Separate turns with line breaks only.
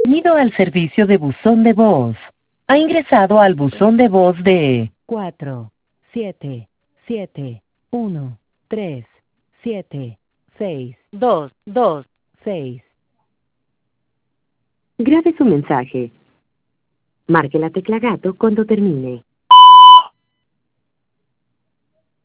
Bienvenido al servicio de buzón de voz. Ha ingresado al buzón de voz de 47713762226. Grabe su mensaje. Marque la tecla gato cuando termine.